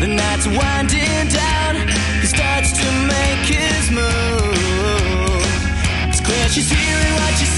The night's winding down. He starts to make his move. It's clear she's hearing what she's